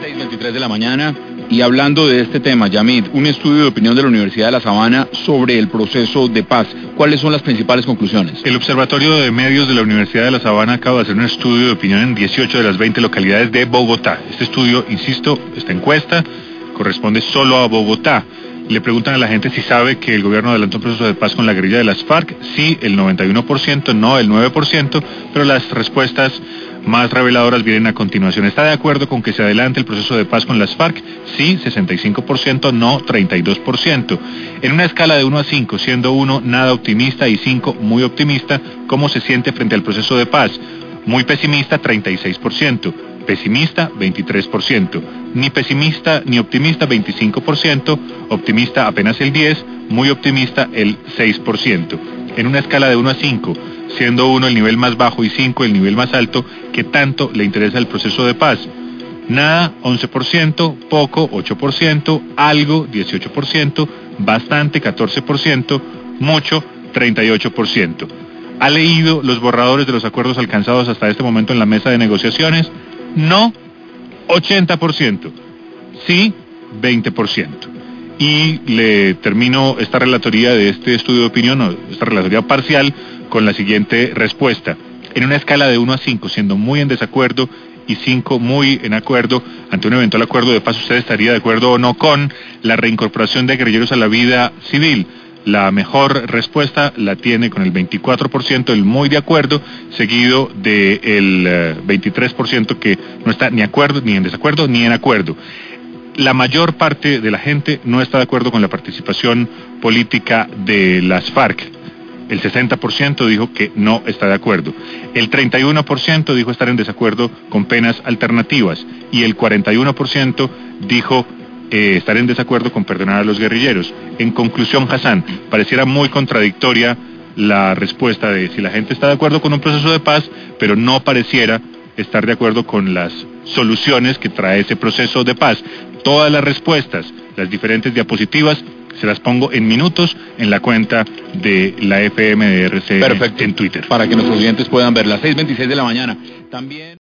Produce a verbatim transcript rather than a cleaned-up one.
seis veintitrés de la mañana, y hablando de este tema, Yamid, un estudio de opinión de la Universidad de La Sabana sobre el proceso de paz. ¿Cuáles son las principales conclusiones? El Observatorio de Medios de la Universidad de La Sabana acaba de hacer un estudio de opinión en dieciocho de las veinte localidades de Bogotá. Este estudio, insisto, esta encuesta corresponde solo a Bogotá. Le preguntan a la gente si sabe que el gobierno adelantó un proceso de paz con la guerrilla de las FARC. Sí, el noventa y uno por ciento, no el nueve por ciento, pero las respuestas más reveladoras vienen a continuación. ¿Está de acuerdo con que se adelante el proceso de paz con las FARC? Sí, sesenta y cinco por ciento, no treinta y dos por ciento. En una escala de uno a cinco, siendo uno nada optimista y cinco muy optimista, ¿cómo se siente frente al proceso de paz? Muy pesimista, treinta y seis por ciento. Pesimista, veintitrés por ciento. Ni pesimista ni optimista, veinticinco por ciento. Optimista apenas el diez por ciento. Muy optimista el seis por ciento. En una escala de uno a cinco, siendo uno el nivel más bajo y cinco el nivel más alto, ¿qué tanto le interesa el proceso de paz? Nada, once por ciento, poco, ocho por ciento, algo, dieciocho por ciento, bastante, catorce por ciento, mucho, treinta y ocho por ciento. ¿Ha leído los borradores de los acuerdos alcanzados hasta este momento en la mesa de negociaciones? No, ochenta por ciento. Sí, veinte por ciento. Y le termino esta relatoría de este estudio de opinión, esta relatoría parcial, con la siguiente respuesta. En una escala de uno a cinco, siendo muy en desacuerdo y cinco muy en acuerdo, ante un eventual acuerdo de paz, ¿usted estaría de acuerdo o no con la reincorporación de guerrilleros a la vida civil? La mejor respuesta la tiene con el veinticuatro por ciento, el muy de acuerdo, seguido del veintitrés por ciento que no está ni acuerdo, ni en desacuerdo, ni en acuerdo. La mayor parte de la gente no está de acuerdo con la participación política de las FARC. El sesenta por ciento dijo que no está de acuerdo. El treinta y uno por ciento dijo estar en desacuerdo con penas alternativas. Y el cuarenta y uno por ciento dijo eh, estar en desacuerdo con perdonar a los guerrilleros. En conclusión, Hassan, pareciera muy contradictoria la respuesta de si la gente está de acuerdo con un proceso de paz, pero no pareciera estar de acuerdo con las soluciones que trae ese proceso de paz. Todas las respuestas, las diferentes diapositivas, se las pongo en minutos en la cuenta de la F M de R C N. Perfecto. En Twitter. Para que nuestros oyentes puedan verlas. seis veintiséis de la mañana. También...